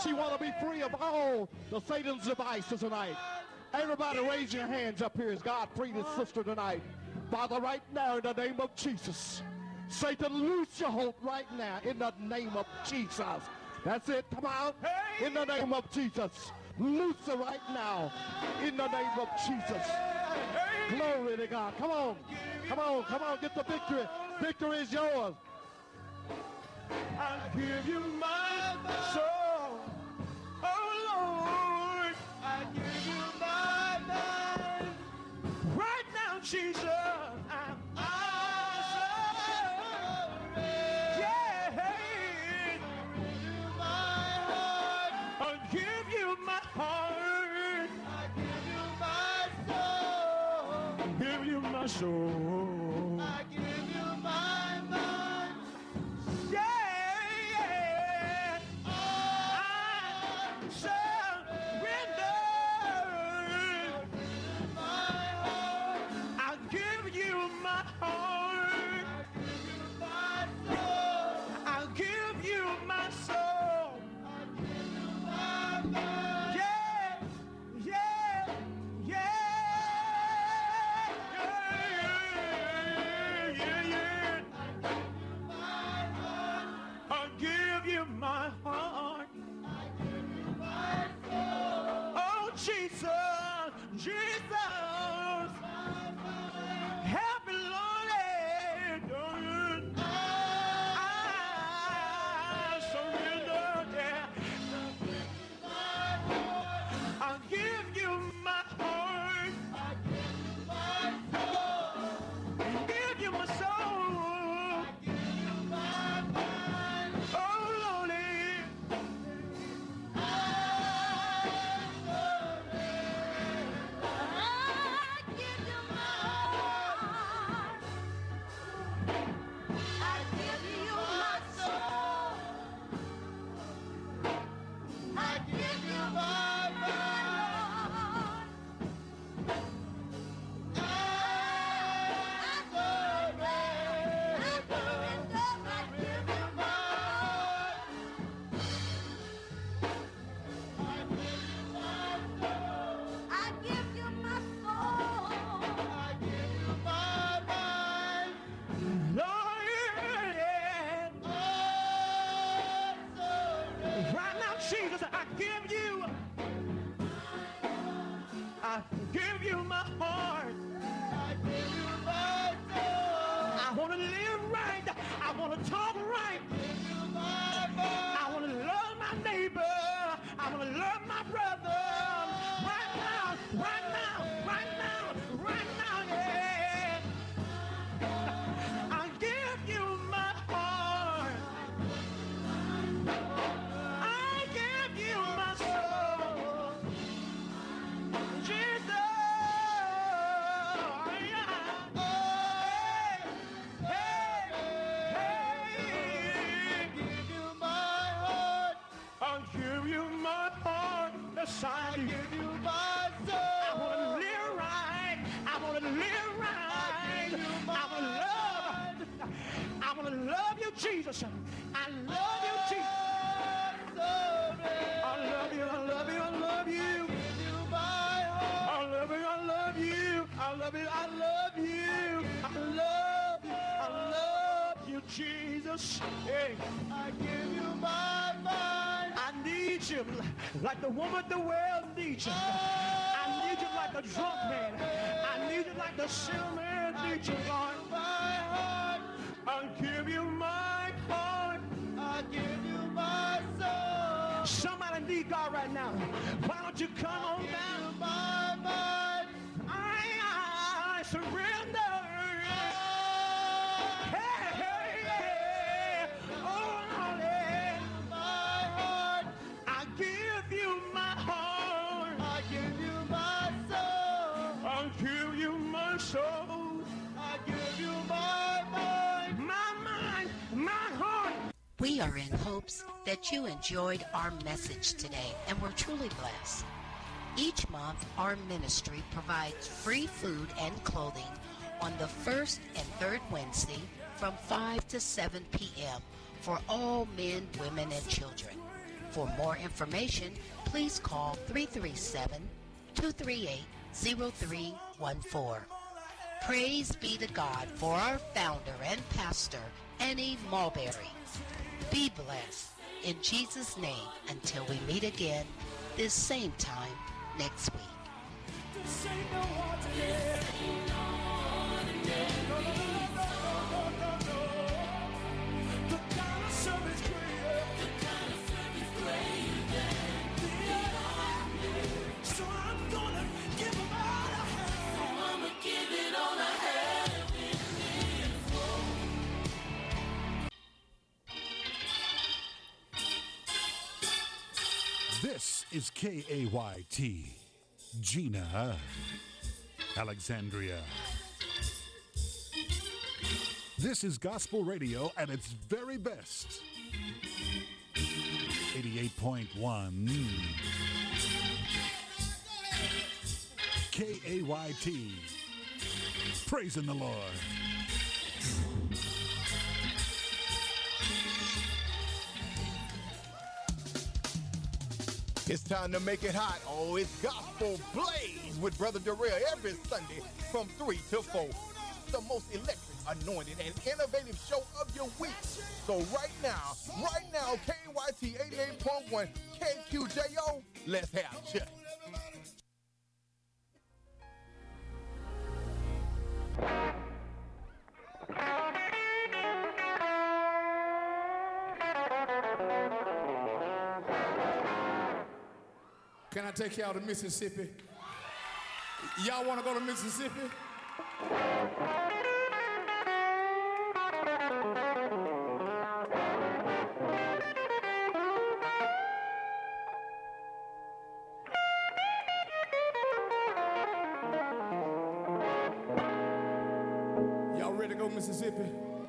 much you want to be free of all the Satan's devices tonight? Everybody raise your hands up here as God freed his sister tonight. Father, right now in the name of Jesus, Satan, loose your hold right now in the name of Jesus. That's it. Come on. In the name of Jesus. Loose her right now in the name of Jesus. Glory to God. Come on. Come on. Come on. Get the victory. Victory is yours. I give you my soul. Oh, Lord. I give you my mind. Right now, Jesus. My soul. I give you my mind. Yeah. I surrender. My heart. I give you my heart. I give you my soul. I give you my mind. Yeah. Yeah. Yeah. My heart, I give you my soul. Oh, Jesus, Jesus, help me, Lord, I surrender, yeah. I give you my heart, I give you my soul, I give you my soul. I give you my heart. I give you my soul. I want to live right. I want to talk right. I give you my heart. I want to love my neighbor. I want to love my brother. Right now, right now, right now, right now, yeah. I give you my heart. I give you my soul. Jesus. I give you my soul. I want to live right. I want to live right. I want to love you, Jesus. I love you, Jesus. I love you, I love you, I love you. I love you, I love you. I love you, I love you. I love you, I love you, Jesus. Hey. I give you my mind. I need you like the woman at the well needs you. I need you like the drunk man. I need you like the sinner man needs you, Lord. My heart. I give you my heart. I give you my soul. Somebody need God right now. Why don't you come on down? My mind. I surrender. We are in hopes that you enjoyed our message today and were truly blessed. Each month, our ministry provides free food and clothing on the first and third Wednesday from 5 to 7 p.m. for all men, women, and children. For more information, please call 337-238-0314. Praise be to God for our founder and pastor, Annie Mulberry. Be blessed in Jesus' name until we meet again this same time next week. This is KAYT, Gina, Alexandria. This is gospel radio at its very best. 88.1 KAYT, praising the Lord. It's time to make it hot. Oh, it's Gospel Blaze with Brother Darrell every Sunday from 3 to 4. The most electric, anointed, and innovative show of your week. So right now, KYT 88.1 KQJO, let's have church. Can I take y'all to Mississippi? Y'all want to go to Mississippi? Y'all ready to go to Mississippi?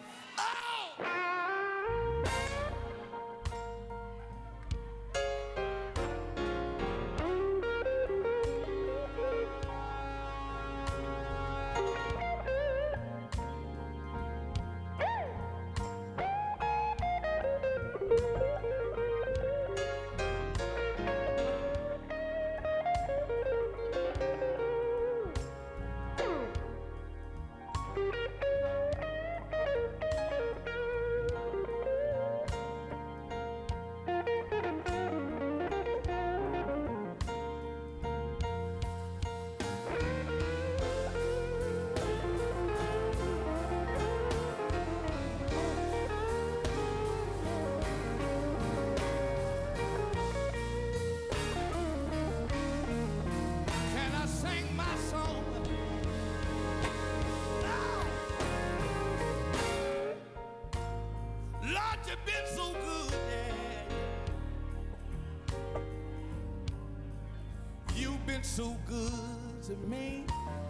So good to me.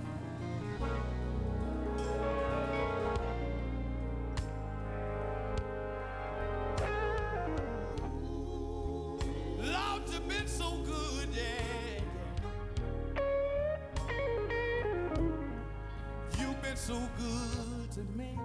Lord, you've been so good, yeah. You've been so good to me.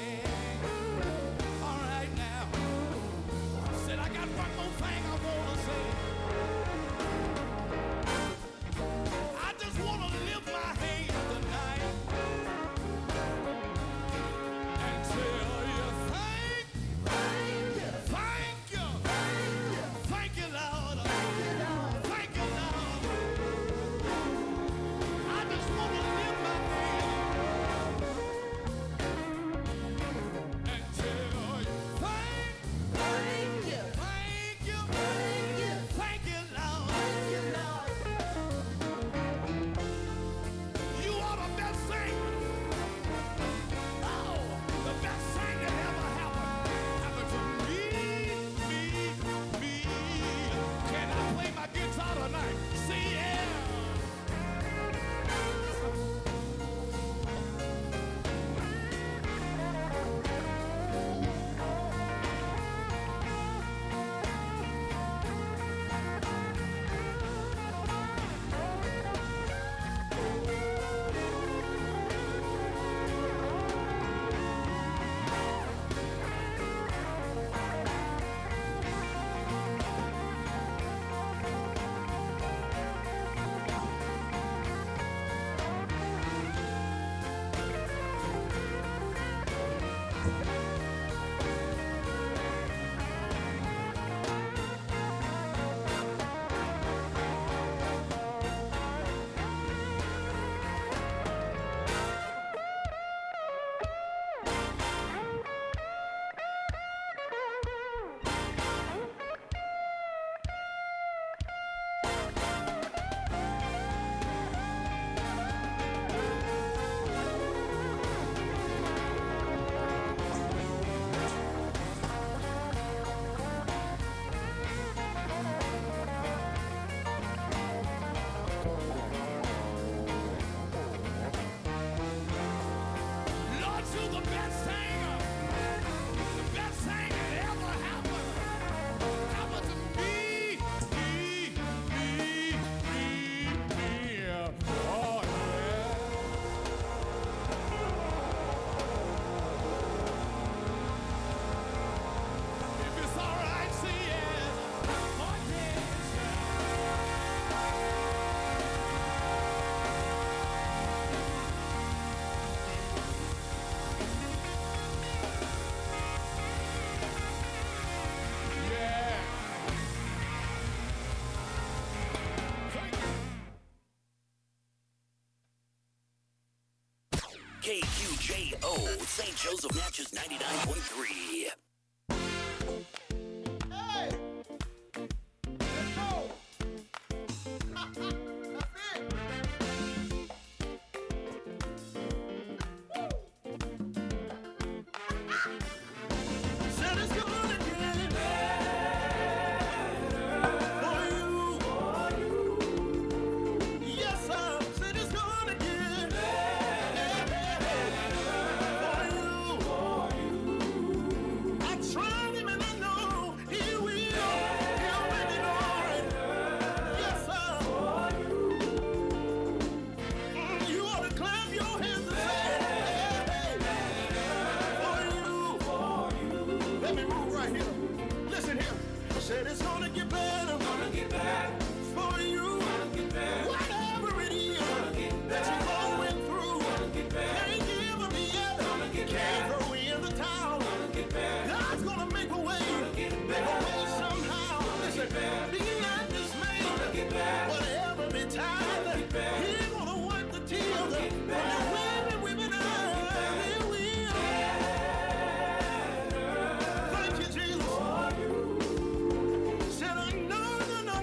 One more thing I wanna say. KJO, St. Joseph Natchez 99.3. Hey! Let's go! That's it! Said it's gonna get better for you. Yes, sir. Said it's gonna get better for you. I tried him and I know he will. He'll make it all right. Yes, sir. You ought to clap your hands and say, for you. Let me move right here. Listen here. I said it's gonna get better. For you. Whatever it is that you're going through. Can't give up yet. Can't throw in the towel. God's gonna make a way. Make a way somehow. Listen, be not dismayed. Whatever be tired, He's gonna wipe the tears from your weeping eyes. He will. Thank you, Jesus. Said I know, no.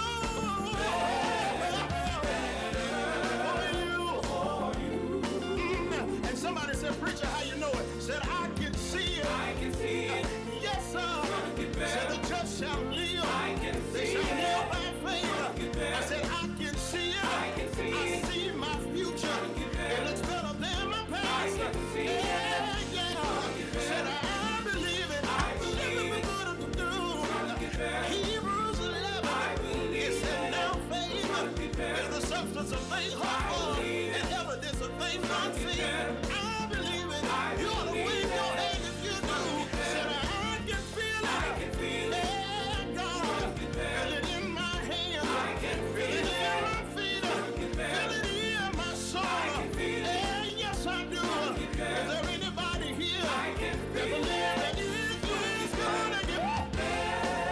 For you. And somebody said, preacher, how you know it? Said I can see it. Yes, sir. Said the just shall live. They shall live by faith. I said I can see it. I see my future. It looks better than my past. Yeah. Said I believe it. Living for good to do. Hebrews 11. It said now faith is the substance of things hoped for and evidence of things not seen. I believe it. You ought to wave your hand if you do. Said I can feel it. Yeah, God. Feel it in my hand. Feel it in my feet. Feel it in my soul. Yeah, yes I do. Is there anybody here that believes that it's gonna get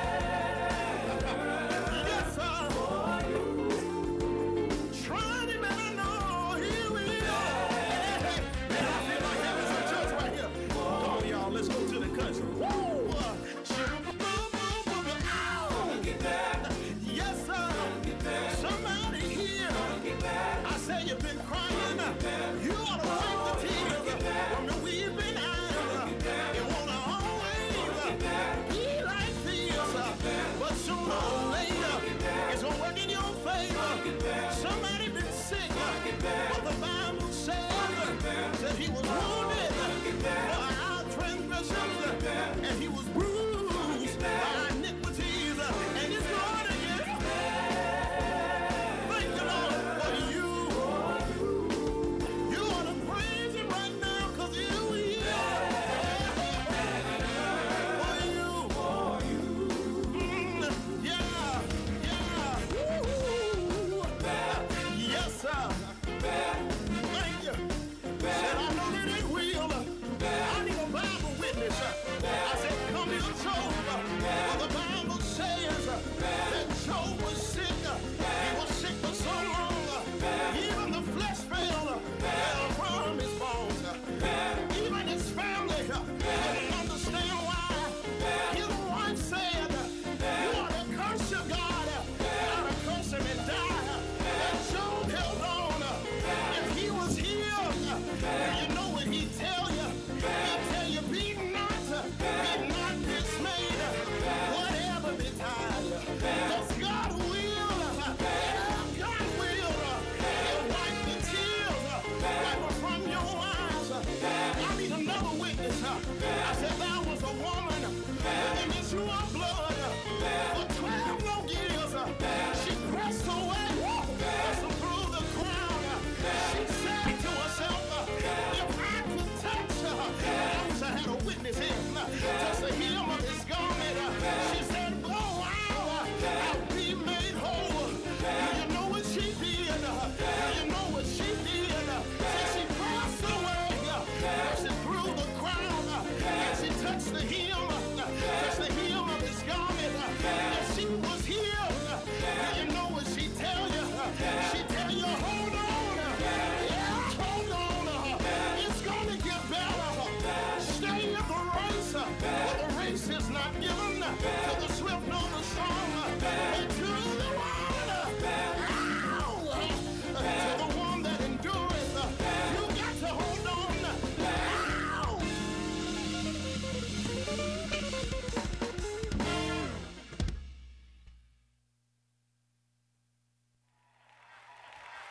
better? Yes, sir. Try him and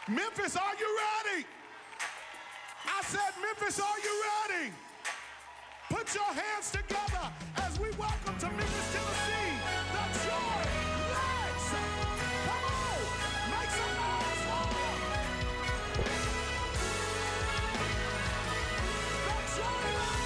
Memphis, are you ready? I said, Memphis, are you ready? Put your hands together as we welcome to Memphis, Tennessee, the Joy Legs. Come on, make some noise for them. The Joy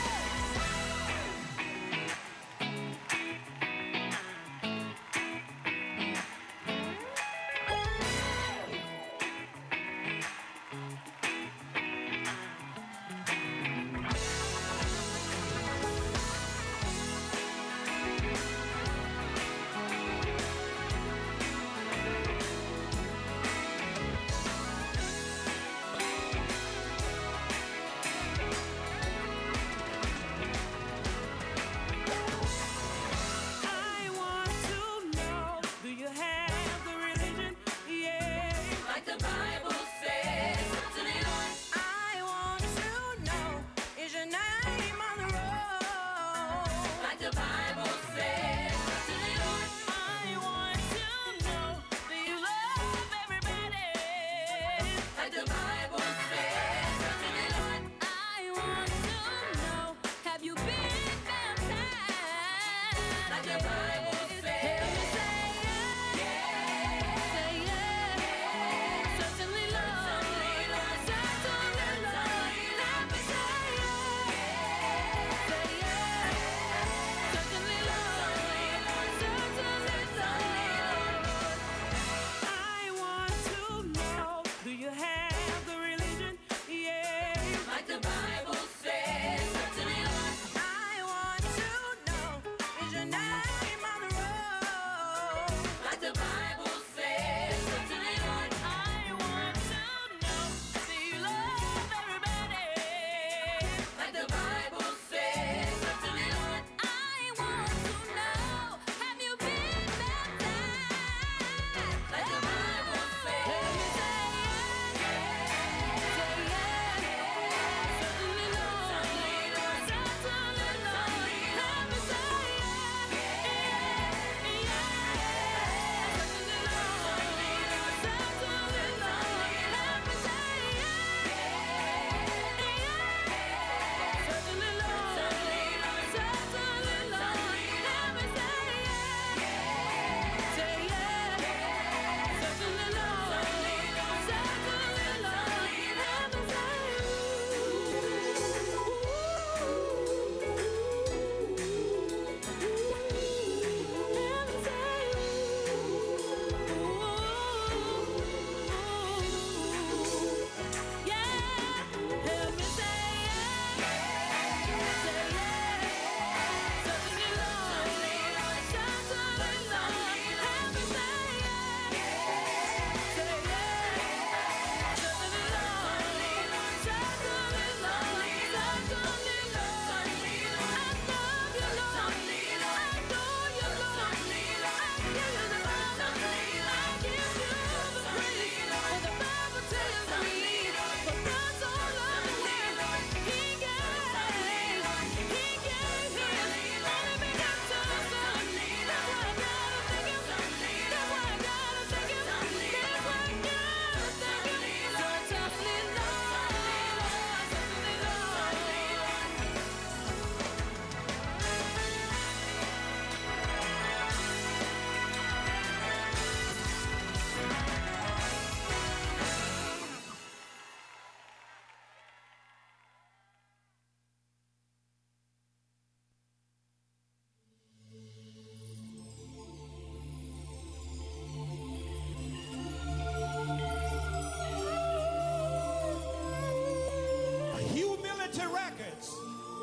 Records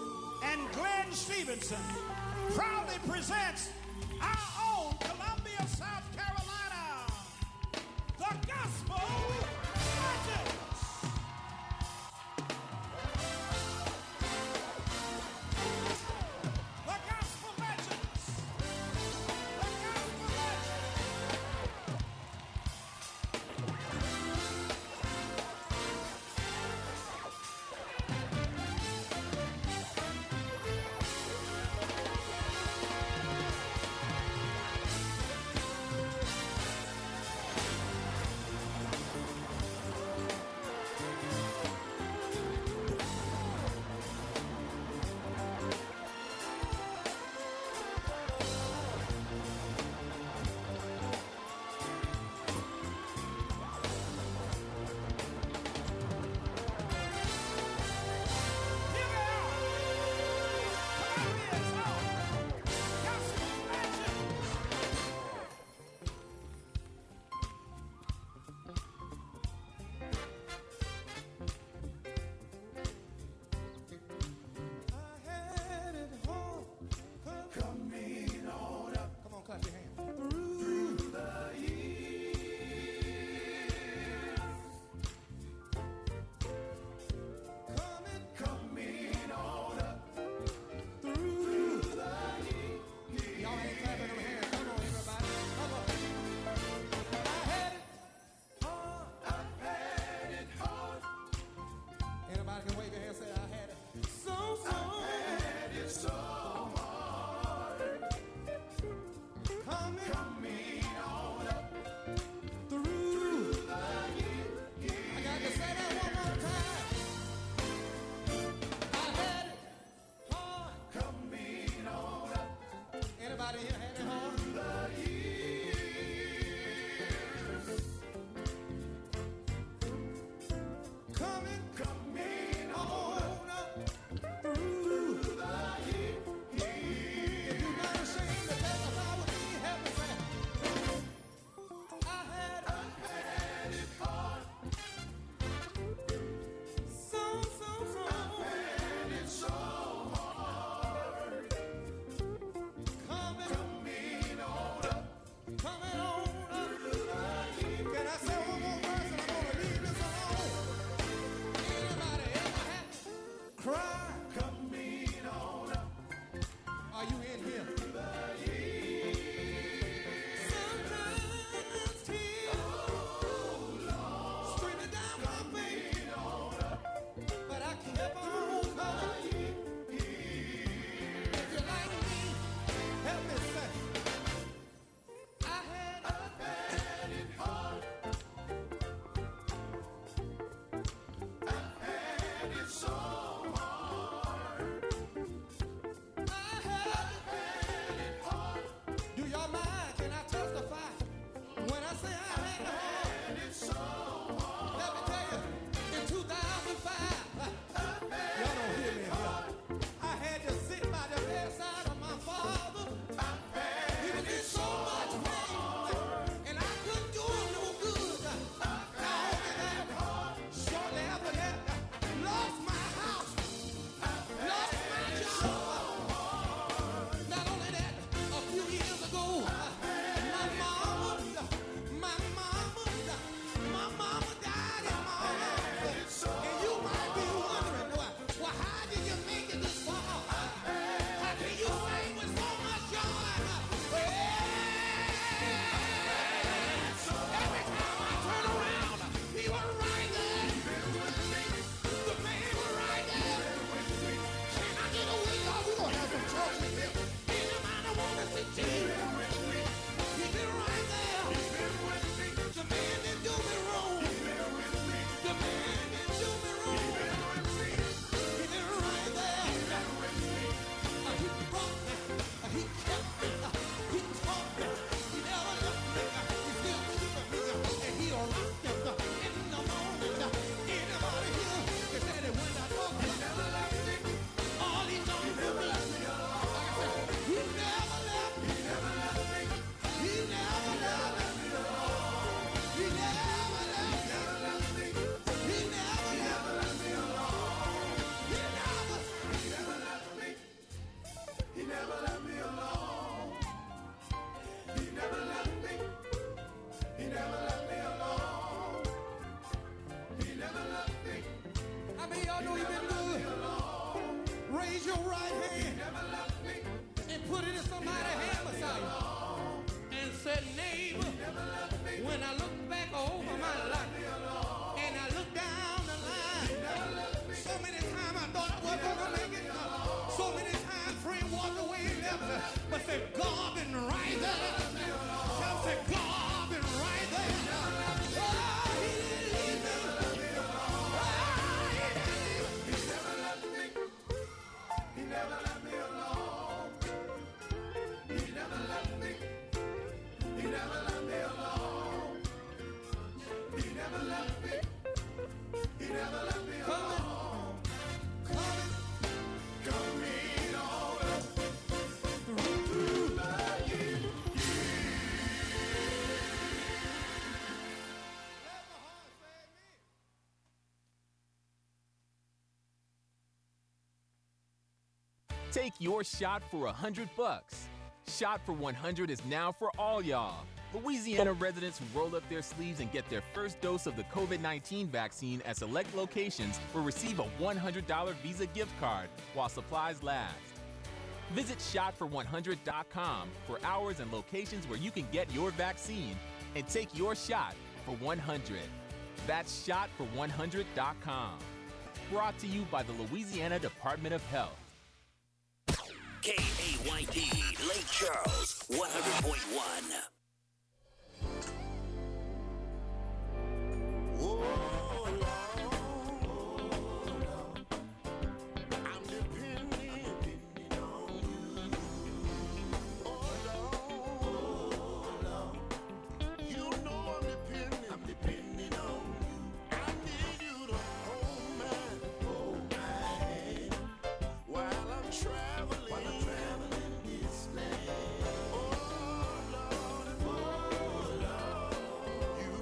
and Glenn Stevenson proudly presents our own Columbia, South Carolina, the Gospel Legends. The Gospel Legends. The Gospel Legends. y'all know he's been good? Raise your right hand and put it in somebody's hand beside you. And say, neighbor, when I look back over my life and I look down the line, so many times I thought I wasn't gonna make it. So many times friends walked away and left me. But say, God been right there. Tell say, God been right there. Oh, he didn't leave me. Oh, he never left me. He never left me alone. He never left me. He never left me alone. He never left me. He never left me alone. Coming on through the years. Take your shot for $100. Shot for 100 is now for all y'all. Louisiana residents who roll up their sleeves and get their first dose of the COVID-19 vaccine at select locations will receive a $100 Visa gift card while supplies last. Visit shotfor100.com for hours and locations where you can get your vaccine and take your shot for 100. That's shotfor100.com. Brought to you by the Louisiana Department of Health. KAYD, Lake Charles, 100.1.